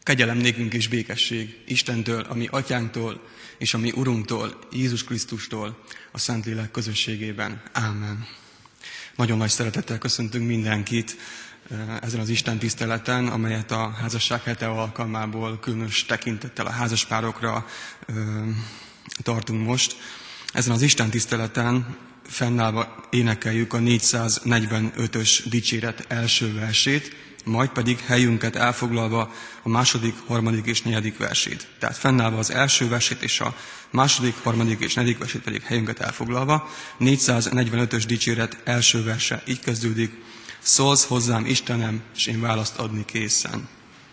Kegyelem nékünk és békesség Istentől, a mi atyánktól, és a mi Urunktól, Jézus Krisztustól, a Szentlélek közösségében. Ámen. Nagyon nagy szeretettel köszöntünk mindenkit ezen az Isten tiszteleten, amelyet a házasság hete alkalmából különös tekintettel a házaspárokra tartunk most. Ezen az Isten tiszteleten fennállva énekeljük a 445-ös dicséret első versét, majd pedig helyünket elfoglalva a második, harmadik és negyedik versét. Tehát fennállva az első versét és a második, harmadik és negyedik versét pedig helyünket elfoglalva. 445-ös dicséret első verse így kezdődik: szólsz hozzám, Istenem, és én választ adni készen.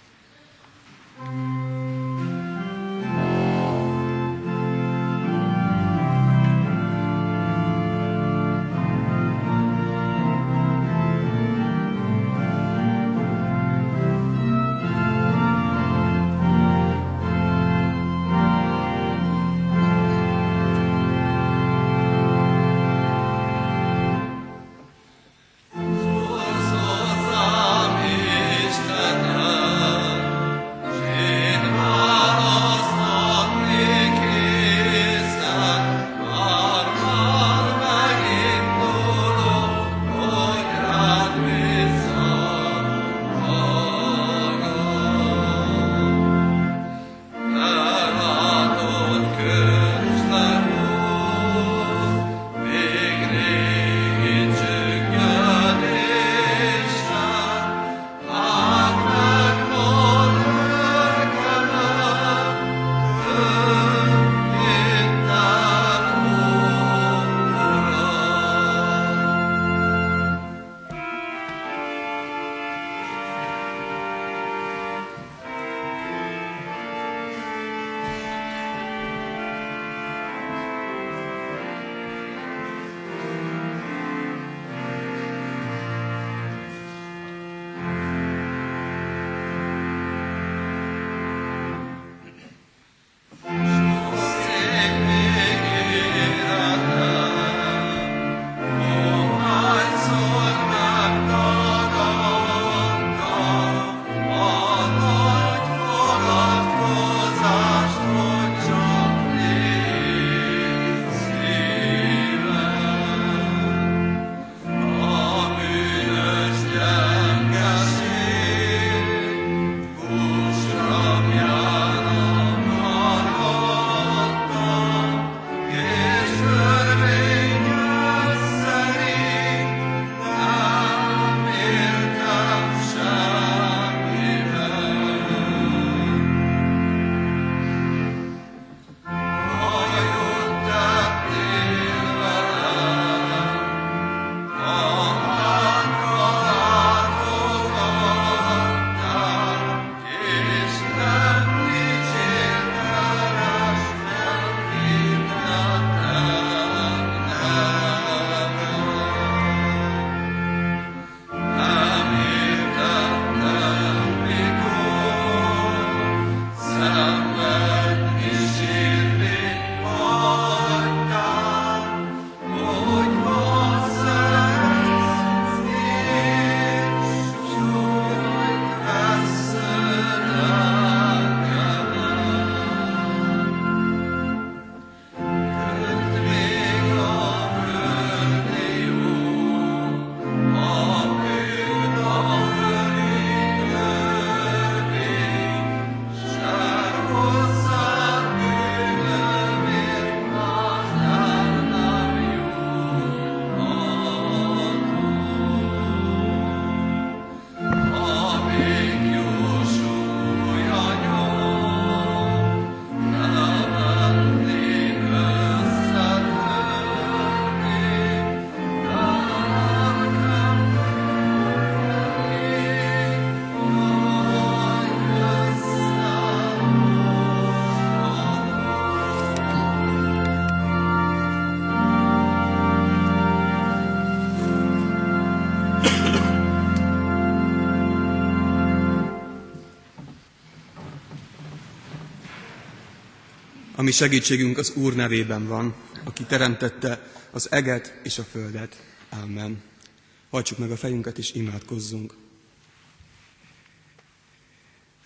A mi segítségünk az Úr nevében van, aki teremtette az eget és a földet. Ámen. Hajtsuk meg a fejünket és imádkozzunk.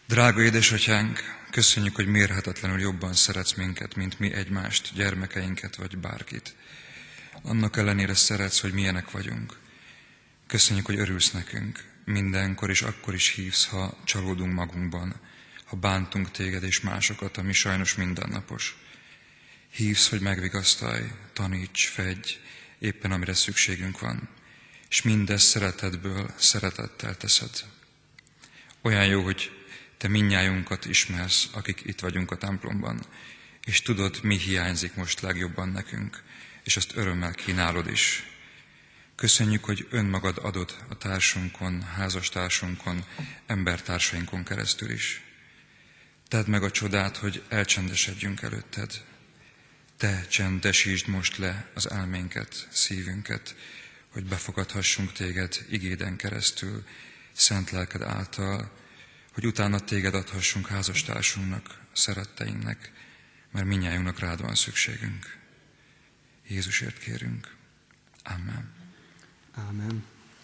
Drága édesatyánk, köszönjük, hogy mérhetetlenül jobban szeretsz minket, mint mi egymást, gyermekeinket vagy bárkit. Annak ellenére szeretsz, hogy milyenek vagyunk. Köszönjük, hogy örülsz nekünk. Mindenkor és akkor is hívsz, ha csalódunk magunkban, ha bántunk téged és másokat, ami sajnos mindennapos. Hívsz, hogy megvigasztalj, taníts, fedj, éppen amire szükségünk van, és mindezt szeretetből, szeretettel teszed. Olyan jó, hogy te mindnyájunkat ismersz, akik itt vagyunk a templomban, és tudod, mi hiányzik most legjobban nekünk, és azt örömmel kínálod is. Köszönjük, hogy önmagad adod a társunkon, házastársunkon, embertársainkon keresztül is. Tedd meg a csodát, hogy elcsendesedjünk előtted. Te csendesítsd most le az elménket, szívünket, hogy befogadhassunk téged igéden keresztül, szent lelked által, hogy utána téged adhassunk házastársunknak, szeretteinknek, mert mindnyájunknak rád van szükségünk. Jézusért kérünk. Amen. Ámen.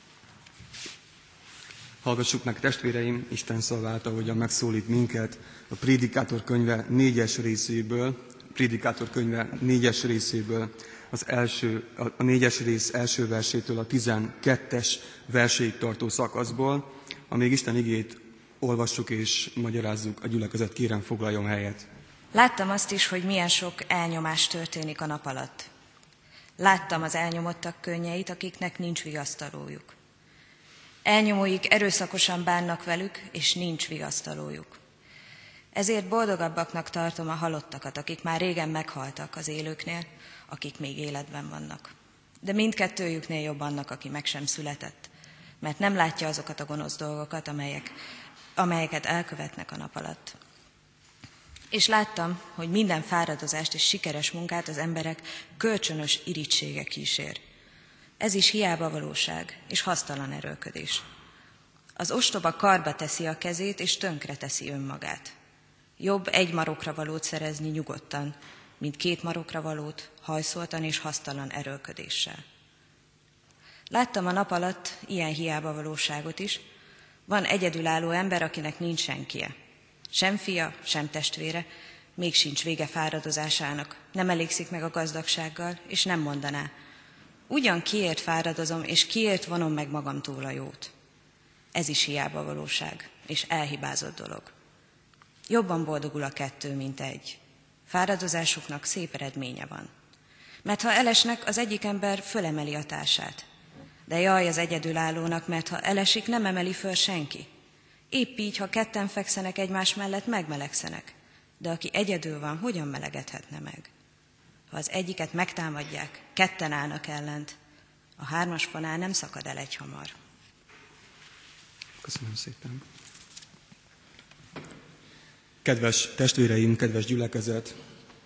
Hallgassuk meg, testvéreim, Isten szavát, ahogyan megszólít minket a Prédikátor könyve 4. részéből, a 4. rész első versétől a 12. verséig tartó szakaszból. Amíg Isten igét olvassuk és magyarázzuk, a gyülekezet kérem foglaljon helyet. Láttam azt is, hogy milyen sok elnyomás történik a nap alatt. Láttam az elnyomottak könnyeit, akiknek nincs vigasztalójuk. Elnyomóik erőszakosan bánnak velük, és nincs vigasztalójuk. Ezért boldogabbaknak tartom a halottakat, akik már régen meghaltak az élőknél, akik még életben vannak. De mindkettőjüknél jobb annak, aki meg sem született, mert nem látja azokat a gonosz dolgokat, amelyeket elkövetnek a nap alatt. És láttam, hogy minden fáradozást és sikeres munkát az emberek kölcsönös irítsége kísér. Ez is hiába valóság és hasztalan erőlködés. Az ostoba karba teszi a kezét, és tönkre teszi önmagát. Jobb egy marokra valót szerezni nyugodtan, mint 2 marokra valót hajszoltan és hasztalan erőlködéssel. Láttam a nap alatt ilyen hiába valóságot is. Van egyedülálló ember, akinek nincs senkie. Sem fia, sem testvére, még sincs vége fáradozásának, nem elégszik meg a gazdagsággal, és nem mondaná: ugyan kiért fáradozom, és kiért vonom meg magamtól a jót. Ez is hiába valóság, és elhibázott dolog. Jobban boldogul a 2, mint 1. Fáradozásuknak szép eredménye van. Mert ha elesnek, az egyik ember fölemeli a társát. De jaj az egyedülállónak, mert ha elesik, nem emeli föl senki. Épp így, ha 2 fekszenek egymás mellett, megmelegszenek. De aki egyedül van, hogyan melegedhetne meg? Ha az egyiket megtámadják, 2 állnak ellent, a 3. fanál nem szakad el egyhamar. Köszönöm szépen. Kedves testvéreim, kedves gyülekezet!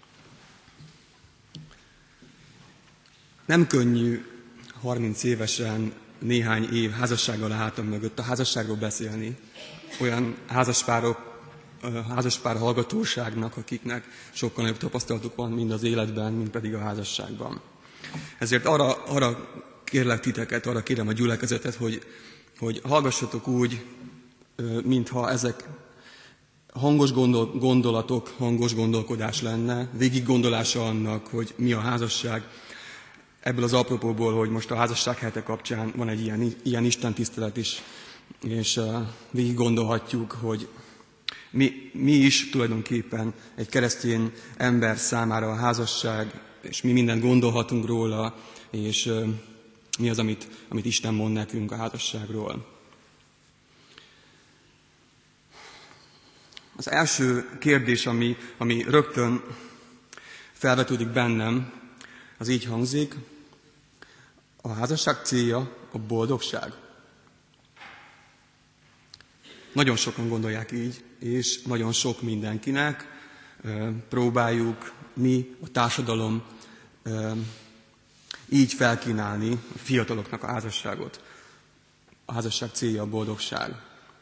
Nem könnyű 30 évesen néhány év házassággal a hátam mögött a házasságról beszélni. Olyan házaspár hallgatóságnak, akiknek sokkal nagyobb tapasztalatuk van mind az életben, mind pedig a házasságban. Ezért arra kérlek titeket, arra kérem a gyülekezetet, hogy hallgassatok úgy, mintha ezek hangos gondolatok, hangos gondolkodás lenne, végig gondolása annak, hogy mi a házasság. Ebből az apropóból, hogy most a házasság hete kapcsán van egy ilyen istentisztelet is, és végig gondolhatjuk, hogy mi is tulajdonképpen egy keresztény ember számára a házasság, és mi mindent gondolhatunk róla, és mi az, amit Isten mond nekünk a házasságról. Az első kérdés, ami rögtön felvetődik bennem, az így hangzik: a házasság célja a boldogság? Nagyon sokan gondolják így, és nagyon sok mindenkinek próbáljuk mi, a társadalom így felkínálni a fiataloknak a házasságot. A házasság célja a boldogság.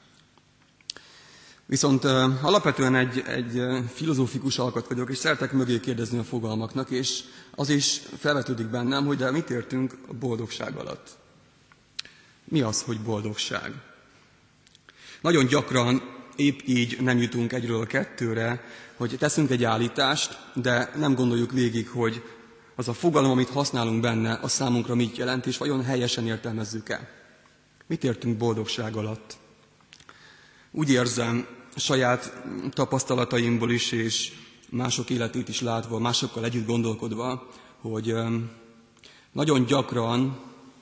Viszont alapvetően egy filozófikus alkat vagyok, és szeretek mögé kérdezni a fogalmaknak, és az is felvetődik bennem, hogy de mit értünk a boldogság alatt? Mi az, hogy boldogság? Nagyon gyakran épp így nem jutunk egyről kettőre, hogy teszünk egy állítást, de nem gondoljuk végig, hogy az a fogalom, amit használunk benne, a számunkra mit jelent, és vajon helyesen értelmezzük-e. Mit értünk boldogság alatt? Úgy érzem, saját tapasztalataimból is, és mások életét is látva, másokkal együtt gondolkodva, hogy nagyon gyakran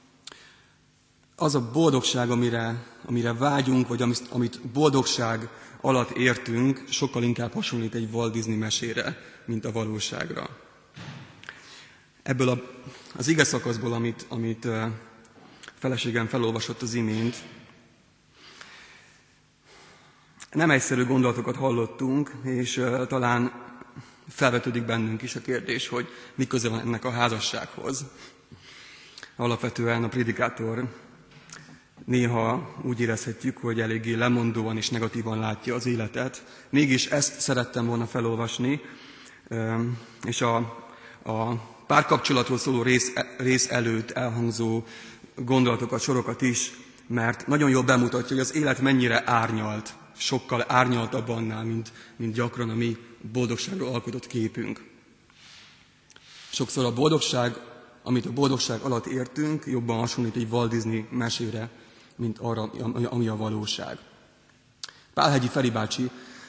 az a boldogság, amire vágyunk, vagy amit boldogság alatt értünk, sokkal inkább hasonlít egy Walt Disney mesére, mint a valóságra. Ebből az ige szakaszból, amit feleségem felolvasott az imént, nem egyszerű gondolatokat hallottunk, és talán felvetődik bennünk is a kérdés, hogy mi köze van ennek a házassághoz. Alapvetően a prédikátor néha úgy érezhetjük, hogy eléggé lemondóan és negatívan látja az életet. Mégis ezt szerettem volna felolvasni, és a párkapcsolatról szóló rész előtt elhangzó gondolatokat, sorokat is, mert nagyon jól bemutatja, hogy az élet mennyire árnyalt, sokkal árnyaltabb annál, mint gyakran a mi boldogságról alkotott képünk. Sokszor a boldogság, amit a boldogság alatt értünk, jobban hasonlít egy Walt Disney mesére, mint arra, ami a valóság. Pálhegyi Feri bácsi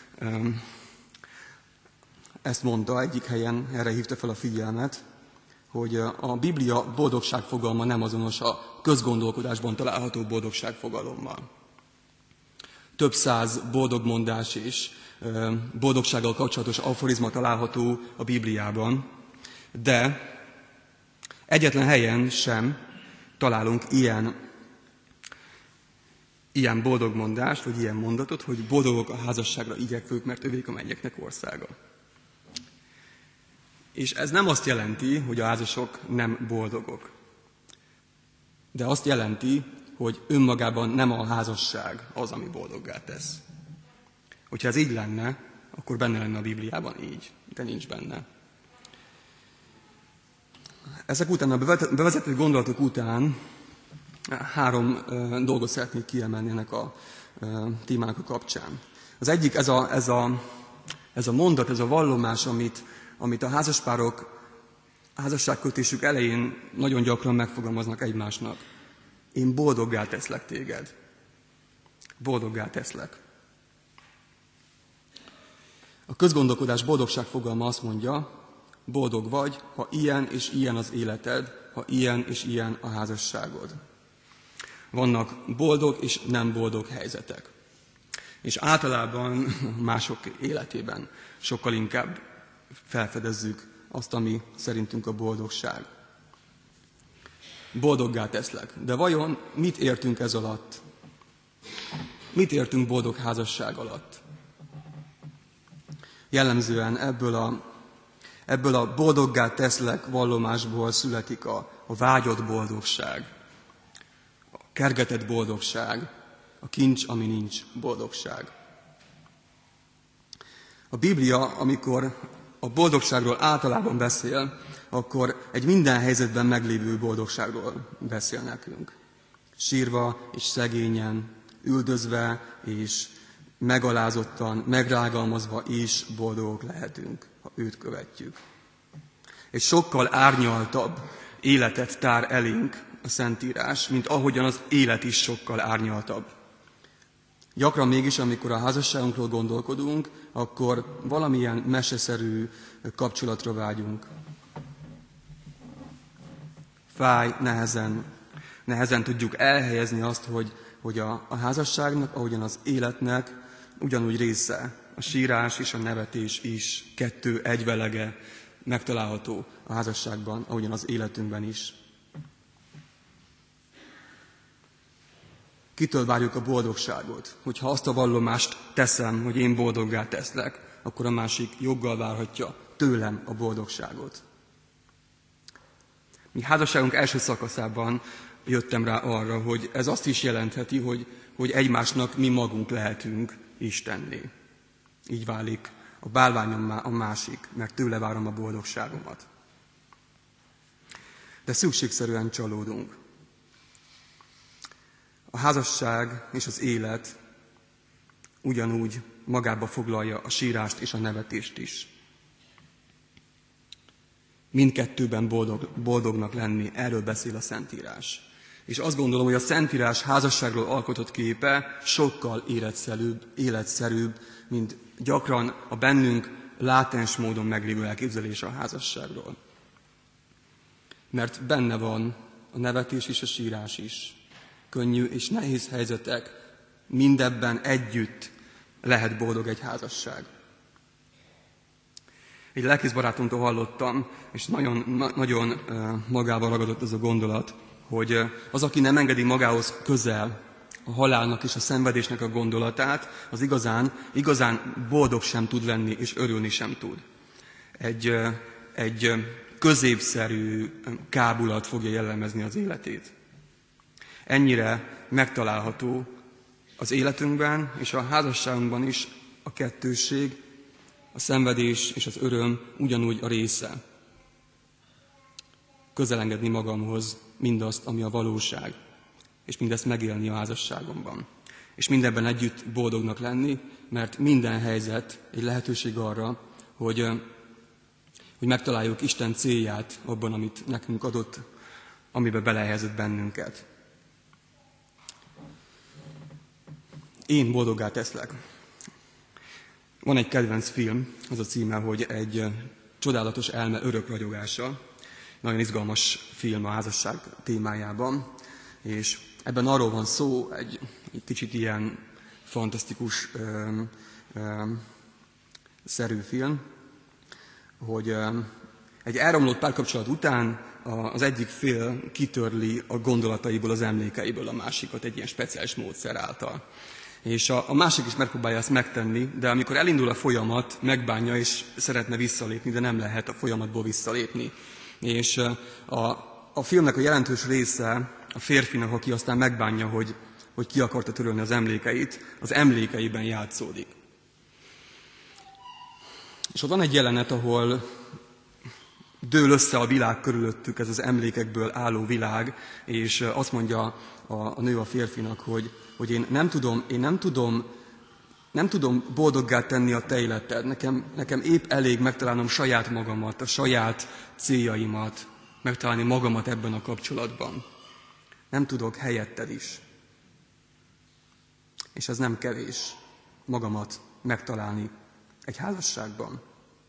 ezt mondta egyik helyen, erre hívta fel a figyelmet, hogy a Biblia boldogság fogalma nem azonos a közgondolkodásban található boldogság fogalommal. Több száz boldogmondás és boldogsággal kapcsolatos aforizma található a Bibliában, de egyetlen helyen sem találunk ilyen boldogmondást, vagy ilyen mondatot, hogy boldogok a házasságra igyekvők, mert övék a mennyeknek országa. És ez nem azt jelenti, hogy a házasok nem boldogok. De azt jelenti, hogy önmagában nem a házasság az, ami boldoggá tesz. Hogyha ez így lenne, akkor benne lenne a Bibliában így, de nincs benne. Ezek után, a bevezető gondolatok után 3 dolgot szeretnék kiemelni ennek a témának a kapcsán. Az egyik ez a mondat, ez a vallomás, amit a házaspárok házasságkötésük elején nagyon gyakran megfogalmaznak egymásnak. Én boldoggá teszlek téged. Boldogá teszlek. A közgondolkodás boldogság fogalma azt mondja, boldog vagy, ha ilyen és ilyen az életed, ha ilyen és ilyen a házasságod. Vannak boldog és nem boldog helyzetek. És általában mások életében sokkal inkább felfedezzük azt, ami szerintünk a boldogság. Boldoggá teszlek. De vajon mit értünk ez alatt? Mit értünk boldog házasság alatt? Jellemzően ebből a boldoggá teszlek vallomásból születik a vágyott boldogság, a kergetett boldogság, a kincs, ami nincs boldogság. A Biblia, amikor a boldogságról általában beszél, akkor egy minden helyzetben meglévő boldogságról beszél nekünk. Sírva és szegényen, üldözve és megalázottan, megrágalmazva is boldogok lehetünk, ha őt követjük. Egy sokkal árnyaltabb életet tár elénk a Szentírás, mint ahogyan az élet is sokkal árnyaltabb. Gyakran mégis, amikor a házasságunkról gondolkodunk, akkor valamilyen meseszerű kapcsolatra vágyunk. Fáj, nehezen tudjuk elhelyezni azt, hogy a házasságnak, ahogyan az életnek ugyanúgy része, a sírás és a nevetés is 2 egyvelege megtalálható a házasságban, ahogyan az életünkben is. Kitől várjuk a boldogságot? Hogyha azt a vallomást teszem, hogy én boldoggá teszlek, akkor a másik joggal várhatja tőlem a boldogságot. Mi házasságunk első szakaszában jöttem rá arra, hogy ez azt is jelentheti, hogy egymásnak mi magunk lehetünk Istenné. Így válik a bálványom a másik, mert tőle várom a boldogságomat. De szükségszerűen csalódunk. A házasság és az élet ugyanúgy magába foglalja a sírást és a nevetést is. Mindkettőben boldognak lenni, erről beszél a Szentírás. És azt gondolom, hogy a Szentírás házasságról alkotott képe sokkal életszerűbb, mint gyakran a bennünk látens módon meglévő elképzelés a házasságról. Mert benne van a nevetés és a sírás is. Könnyű és nehéz helyzetek, mindebben együtt lehet boldog egy házasság. Egy lelkészbarátomtól hallottam, és nagyon magával ragadott ez a gondolat, hogy az, aki nem engedi magához közel a halálnak és a szenvedésnek a gondolatát, az igazán boldog sem tud lenni, és örülni sem tud. Egy középszerű kábulat fogja jellemezni az életét. Ennyire megtalálható az életünkben és a házasságunkban is a kettősség, a szenvedés és az öröm ugyanúgy a része. Közelengedni magamhoz mindazt, ami a valóság, és mindezt megélni a házasságomban. És mindenben együtt boldognak lenni, mert minden helyzet egy lehetőség arra, hogy megtaláljuk Isten célját abban, amit nekünk adott, amiben belehelyezett bennünket. Én boldoggá teszlek. Van egy kedvenc film, az a címe, hogy egy csodálatos elme örök ragyogása. Nagyon izgalmas film a házasság témájában, és ebben arról van szó, egy kicsit ilyen fantasztikus szerű film, hogy egy elromlott párkapcsolat után az egyik fél kitörli a gondolataiból, az emlékeiből a másikat egy ilyen speciális módszer által. És a másik is megpróbálja ezt megtenni, de amikor elindul a folyamat, megbánja és szeretne visszalépni, de nem lehet a folyamatból visszalépni. És a filmnek a jelentős része a férfinak, aki aztán megbánja, hogy ki akarta törölni az emlékeit, az emlékeiben játszódik. És ott van egy jelenet, ahol dől össze a világ körülöttük, ez az emlékekből álló világ, és azt mondja a nő a férfinak, hogy én nem tudom boldoggá tenni a te életed. Nekem épp elég megtalálnom saját magamat, a saját céljaimat, megtalálni magamat ebben a kapcsolatban. Nem tudok helyetted is. És ez nem kevés, magamat megtalálni egy házasságban.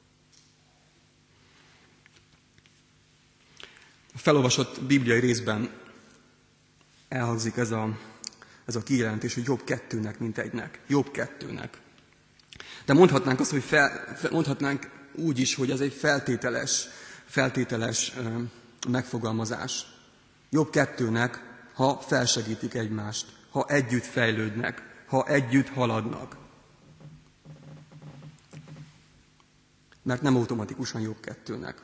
A felolvasott bibliai részben elhangzik ez a kijelentés, hogy jobb kettőnek, mint egynek. Jobb kettőnek. De mondhatnánk azt, hogy mondhatnánk úgy is, hogy ez egy feltételes megfogalmazás. Jobb kettőnek, ha felsegítik egymást, ha együtt fejlődnek, ha együtt haladnak. Mert nem automatikusan jobb kettőnek.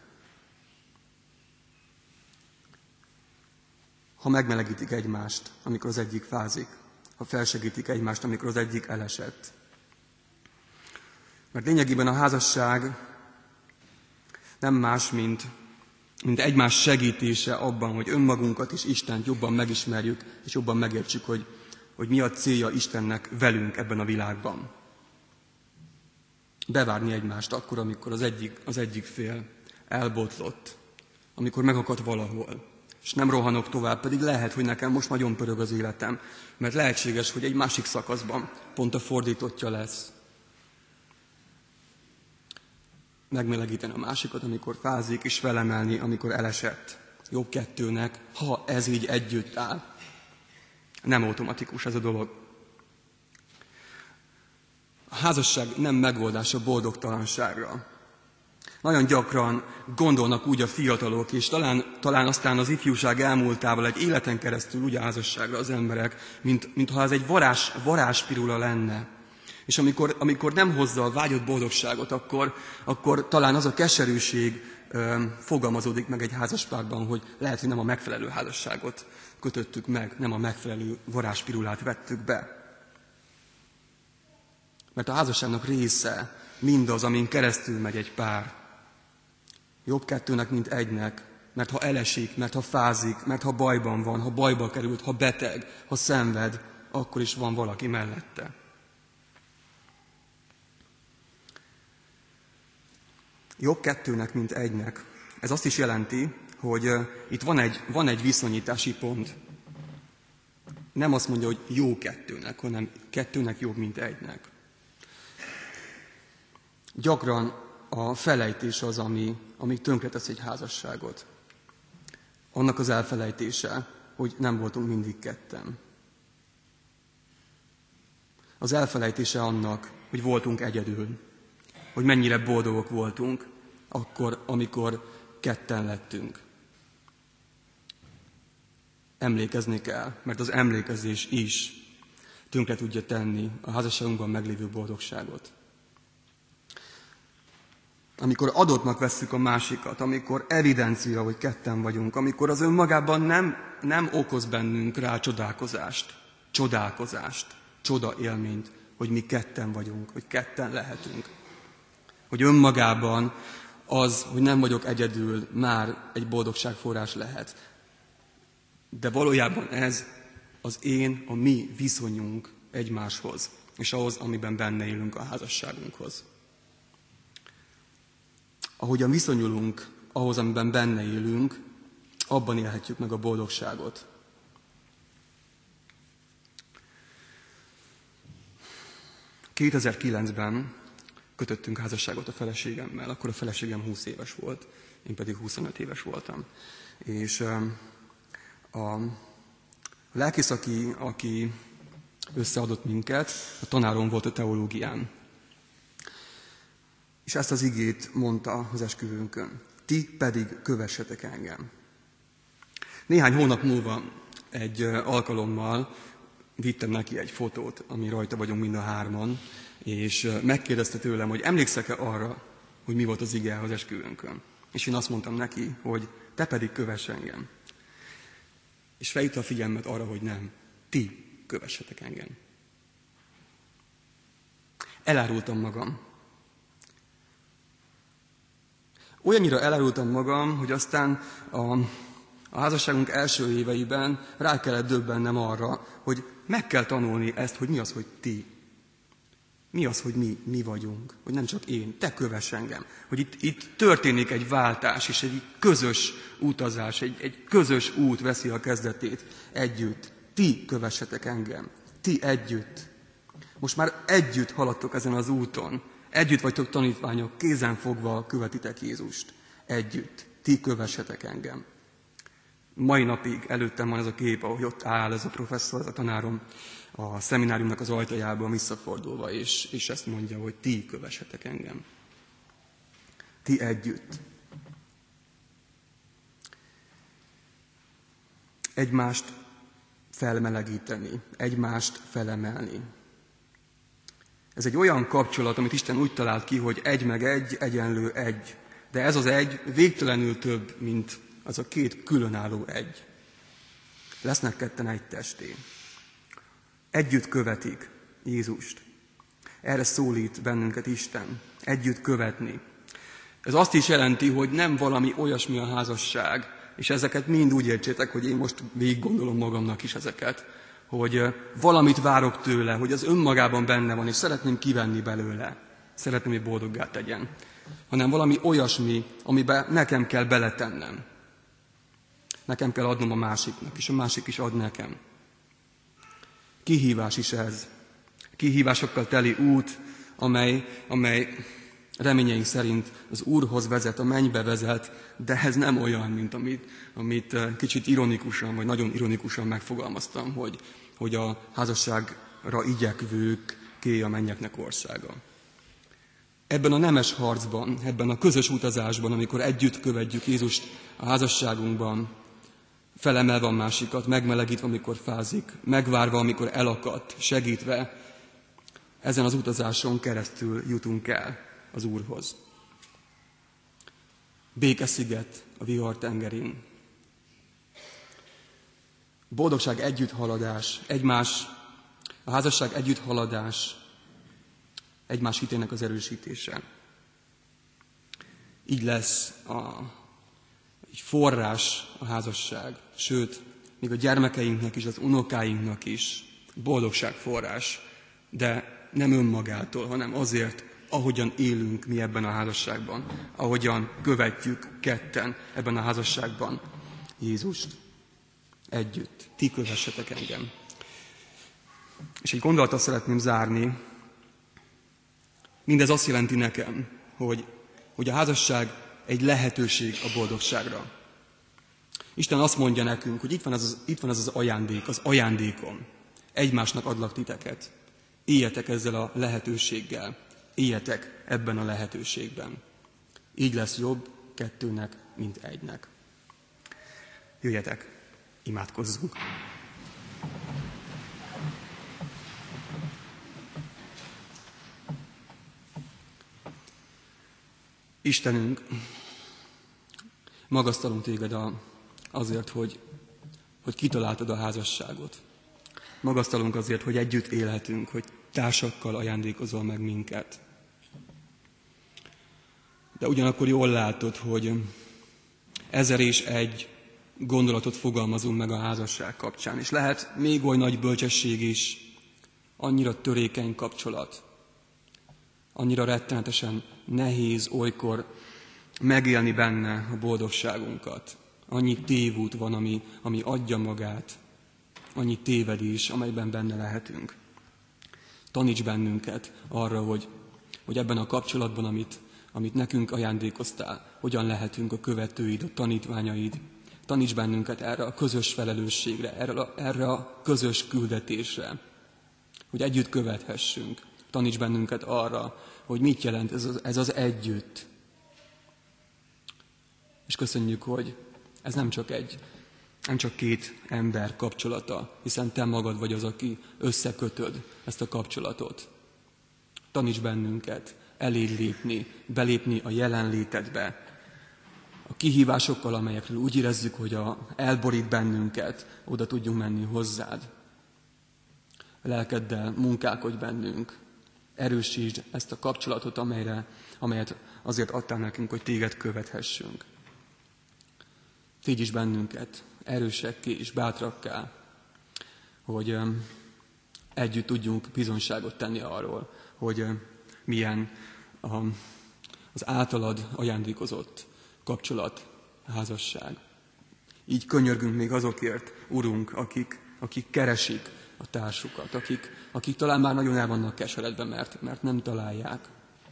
Ha megmelegítik egymást, amikor az egyik fázik, ha felsegítik egymást, amikor az egyik elesett. Mert lényegében a házasság nem más, mint egymás segítése abban, hogy önmagunkat és Istent jobban megismerjük, és jobban megértsük, hogy mi a célja Istennek velünk ebben a világban. Bevárni egymást akkor, amikor az egyik fél elbotlott, amikor megakadt valahol, és nem rohanok tovább, pedig lehet, hogy nekem most nagyon pörög az életem, mert lehetséges, hogy egy másik szakaszban pont a fordítottja lesz. Megmelegíteni a másikat, amikor fázik, és felemelni, amikor elesett. Jobb kettőnek, ha ez így együtt áll. Nem automatikus ez a dolog. A házasság nem megoldás a boldogtalanságra. Nagyon gyakran gondolnak úgy a fiatalok, és talán aztán az ifjúság elmúltával egy életen keresztül úgy a házasságra az emberek, mintha ez egy varázspirula lenne. És amikor nem hozza a vágyott boldogságot, akkor talán az a keserűség fogalmazódik meg egy házaspárban, hogy lehet, hogy nem a megfelelő házasságot kötöttük meg, nem a megfelelő varázspirulát vettük be. Mert a házasságnak része mindaz, amin keresztül megy egy pár. Jobb kettőnek, mint egynek, mert ha elesik, mert ha fázik, mert ha bajban van, ha bajba került, ha beteg, ha szenved, akkor is van valaki mellette. jobb kettőnek, mint egynek. Ez azt is jelenti, hogy itt van egy viszonyítási pont. Nem azt mondja, hogy jó kettőnek, hanem kettőnek jobb, mint egynek. Gyakran a felejtés az, ami tönkretesz egy házasságot. Annak az elfelejtése, hogy nem voltunk mindig ketten. Az elfelejtése annak, hogy voltunk egyedül. Hogy mennyire boldogok voltunk akkor, amikor ketten lettünk. Emlékezni kell, mert az emlékezés is tönkre tudja tenni a házasságunkban meglévő boldogságot. Amikor adottnak vesszük a másikat, amikor evidencia, hogy ketten vagyunk, amikor az önmagában nem okoz bennünk rá csodálkozást, csoda élményt, hogy mi ketten vagyunk, hogy ketten lehetünk. Hogy önmagában az, hogy nem vagyok egyedül, már egy boldogságforrás lehet. De valójában ez a mi viszonyunk egymáshoz, és ahhoz, amiben benne élünk a házasságunkhoz. Ahogyan viszonyulunk ahhoz, amiben benne élünk, abban élhetjük meg a boldogságot. ...2009-ben kötöttünk házasságot a feleségemmel, akkor a feleségem 20 éves volt, én pedig 25 éves voltam. És a lelkész, aki összeadott minket, a tanárom volt a teológián. És ezt az igét mondta az esküvőnkön. Ti pedig kövessetek engem. Néhány hónap múlva egy alkalommal vittem neki egy fotót, ami rajta vagyunk mind a hárman, és megkérdezte tőlem, hogy emlékszek-e arra, hogy mi volt az ige az esküvőnkön. És én azt mondtam neki, hogy te pedig kövess engem. És felhívta a figyelmet arra, hogy nem, ti kövessetek engem. Elárultam magam. Olyannyira elárultam magam, hogy aztán a házasságunk első éveiben rá kellett döbbennem arra, hogy meg kell tanulni ezt, hogy mi az, hogy ti. Mi az, hogy mi vagyunk. Hogy nem csak én, te kövess engem. Hogy itt történik egy váltás, és egy közös utazás, egy közös út veszi a kezdetét együtt. Ti kövessetek engem. Ti együtt. Most már együtt haladtok ezen az úton. Együtt vagytok tanítványok, kézen fogva követitek Jézust. Együtt. Ti kövessetek engem. Mai napig előttem van ez a kép, ahogy ott áll ez a professzor, ez a tanárom a szemináriumnak az ajtajában visszafordulva, és ezt mondja, hogy ti kövessetek engem. Ti együtt. Egymást felmelegíteni, egymást felemelni. Ez egy olyan kapcsolat, amit Isten úgy talált ki, hogy 1 meg 1 egyenlő 1. De ez az 1 végtelenül több, mint az a 2 különálló 1. Lesznek ketten egy testé. Együtt követik Jézust. Erre szólít bennünket Isten. Együtt követni. Ez azt is jelenti, hogy nem valami olyasmi a házasság, és ezeket mind úgy értsétek, hogy én most végig gondolom magamnak is ezeket, hogy valamit várok tőle, hogy az önmagában benne van, és szeretném kivenni belőle. Szeretném, hogy boldoggá tegyen. Hanem valami olyasmi, amiben nekem kell beletennem. Nekem kell adnom a másiknak, és a másik is ad nekem. Kihívás is ez. Kihívásokkal teli út, amely reményeink szerint az Úrhoz vezet, a mennybe vezet, de ez nem olyan, mint amit kicsit ironikusan, vagy nagyon ironikusan megfogalmaztam, hogy a házasságra igyekvőké a mennyeknek országa. Ebben a nemes harcban, ebben a közös utazásban, amikor együtt követjük Jézust a házasságunkban, felemelve a másikat, megmelegítve, amikor fázik, megvárva, amikor elakadt, segítve, ezen az utazáson keresztül jutunk el az Úrhoz. Békesziget a vihar tengerén. Boldogság együtthaladás, a házasság együtthaladás, egymás hitének az erősítése. Így lesz egy forrás a házasság, sőt, még a gyermekeinknek is, az unokáinknak is boldogság forrás, de nem önmagától, hanem azért, ahogyan élünk mi ebben a házasságban, ahogyan követjük ketten ebben a házasságban Jézust együtt. Ti kövessetek engem. És egy gondolattal szeretném zárni. Mindez azt jelenti nekem, hogy a házasság egy lehetőség a boldogságra. Isten azt mondja nekünk, hogy itt van az ajándék, az ajándékom. Egymásnak adlak titeket. Éljetek ezzel a lehetőséggel. Éljetek ebben a lehetőségben. Így lesz jobb kettőnek, mint egynek. Jöjjetek, imádkozzunk. Istenünk, magasztalunk téged azért, hogy kitaláltad a házasságot. Magasztalunk azért, hogy együtt élhetünk, hogy társakkal ajándékozol meg minket. De ugyanakkor jól látod, hogy 1001 gondolatot fogalmazunk meg a házasság kapcsán. És lehet még oly nagy bölcsesség is, annyira törékeny kapcsolat, annyira rettenetesen nehéz olykor megélni benne a boldogságunkat. Annyi tévút van, ami adja magát, annyi tévedés, amelyben benne lehetünk. Taníts bennünket arra, hogy ebben a kapcsolatban, amit nekünk ajándékoztál, hogyan lehetünk a követőid, a tanítványaid. Taníts bennünket erre a közös felelősségre, erre a közös küldetésre, hogy együtt követhessünk. Taníts bennünket arra, hogy mit jelent ez az együtt. És köszönjük, hogy ez nem csak két ember kapcsolata, hiszen te magad vagy az, aki összekötöd ezt a kapcsolatot. Taníts bennünket eléd lépni, belépni a jelenlétedbe, a kihívásokkal, amelyekről úgy érezzük, hogy elborít bennünket, oda tudjunk menni hozzád. A lelkeddel munkálkodj bennünk, erősítsd ezt a kapcsolatot, amelyet azért adtál nekünk, hogy téged követhessünk. Tégy is bennünket erősekké és bátrakká, hogy együtt tudjunk bizonyságot tenni arról, hogy milyen az általad ajándékozott kapcsolat, házasság. Így könyörgünk még azokért, Urunk, akik keresik a társukat, akik talán már nagyon el vannak keseredve, mert nem találják.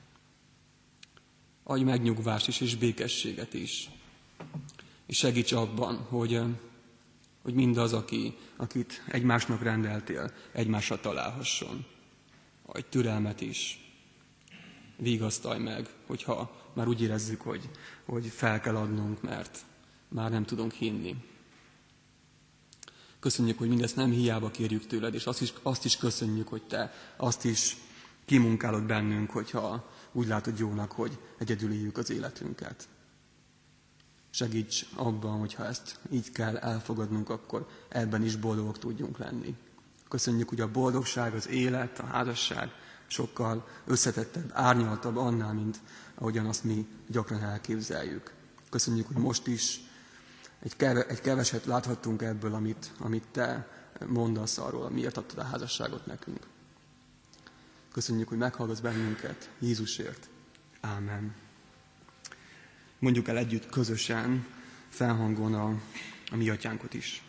Adj megnyugvást is és békességet is. És segíts abban, hogy mindaz, akit egymásnak rendeltél, egymásra találhasson. Adj türelmet is. Vigasztalj meg, hogyha már úgy érezzük, hogy fel kell adnunk, mert már nem tudunk hinni. Köszönjük, hogy mindezt nem hiába kérjük tőled, és azt is köszönjük, hogy te azt is kimunkálod bennünk, hogyha úgy látod jónak, hogy egyedül éljük az életünket. Segíts abban, hogyha ezt így kell elfogadnunk, akkor ebben is boldogok tudjunk lenni. Köszönjük, hogy a boldogság, az élet, a házasság sokkal összetettebb, árnyaltabb annál, mint ahogyan azt mi gyakran elképzeljük. Köszönjük, hogy most is egy keveset láthattunk ebből, amit te mondasz arról, miért adtad a házasságot nekünk. Köszönjük, hogy meghallgatsz bennünket Jézusért. Ámen. Mondjuk el együtt közösen, felhangon a mi atyánkot is.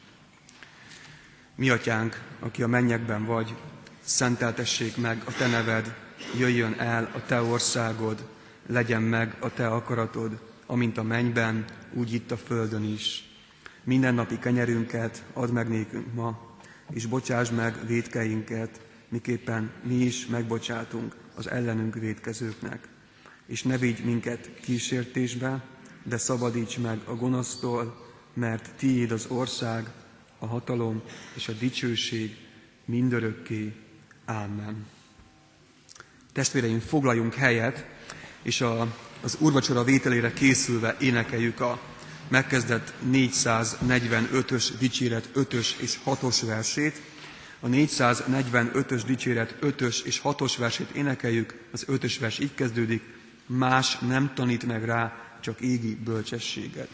Mi atyánk, aki a mennyekben vagy, szenteltessék meg a te neved, jöjjön el a te országod, legyen meg a te akaratod, amint a mennyben, úgy itt a földön is. Mindennapi kenyerünket add meg nékünk ma, és bocsásd meg vétkeinket, miképpen mi is megbocsátunk az ellenünk vétkezőknek. És ne vigy minket kísértésbe, de szabadíts meg a gonosztól, mert tiéd az ország, a hatalom és a dicsőség mindörökké. Ámen. Testvéreim, foglaljunk helyet, és az úrvacsora vételére készülve énekeljük a megkezdett 445-ös dicséret 5-ös és 6-os versét. A 445-ös dicséret 5-ös és 6-os versét énekeljük, az 5-ös vers így kezdődik: más nem tanít meg rá, csak égi bölcsességet.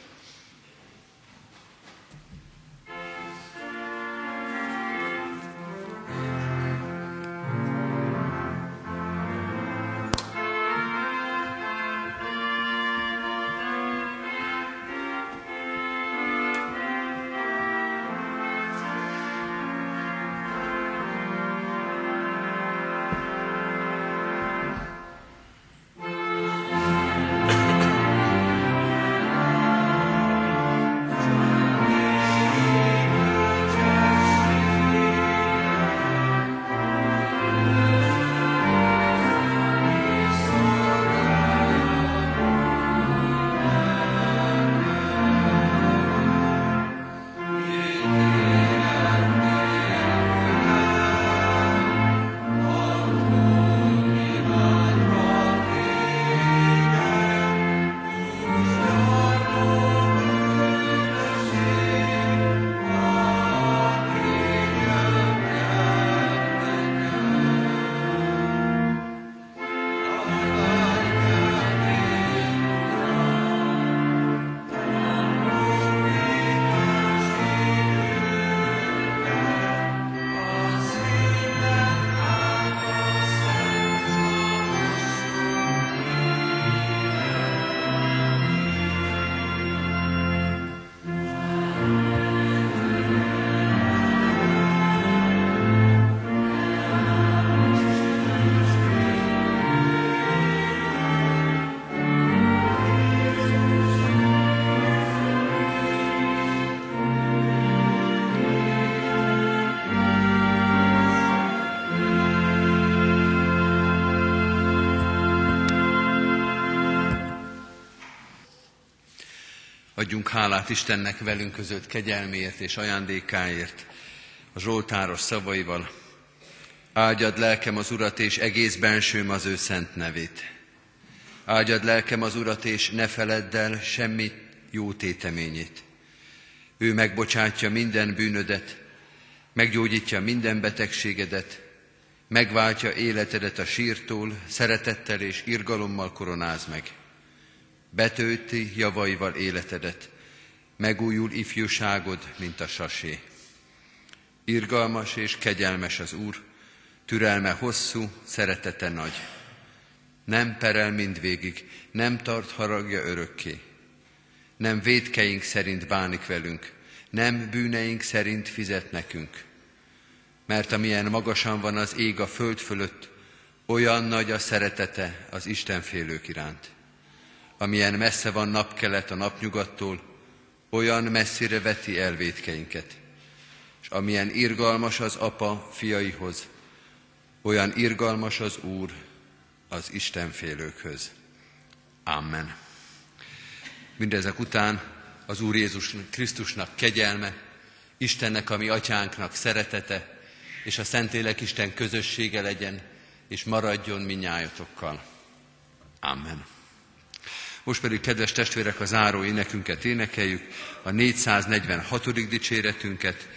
Adjunk hálát Istennek velünk között kegyelméért és ajándékáért a zsoltáros szavaival. Áldjad lelkem az Urat, és egész bensőm az ő szent nevét. Áldjad lelkem az Urat, és ne feledd el semmi jó téteményét. Ő megbocsátja minden bűnödet, meggyógyítja minden betegségedet, megváltja életedet a sírtól, szeretettel és irgalommal koronáz meg. Betölti javaival életedet, megújul ifjúságod, mint a sasé. Irgalmas és kegyelmes az Úr, türelme hosszú, szeretete nagy. Nem perel mindvégig, nem tart haragja örökké. Nem vétkeink szerint bánik velünk, nem bűneink szerint fizet nekünk. Mert amilyen magasan van az ég a föld fölött, olyan nagy a szeretete az istenfélők iránt. Amilyen messze van napkelet a napnyugattól, olyan messzire veti el vétkeinket. És amilyen irgalmas az Apa fiaihoz, olyan irgalmas az Úr az istenfélőkhöz. Amen. Mindezek után az Úr Jézus Krisztusnak kegyelme, Istennek, a mi atyánknak szeretete, és a Szentlélek Isten közössége legyen, és maradjon minnyájatokkal. Amen. Most pedig, kedves testvérek, a záró énekünket énekeljük, a 446. dicséretünket.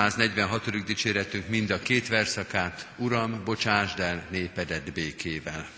446. dicséretünk mind a két verszakát: Uram, bocsásd el népedet békével.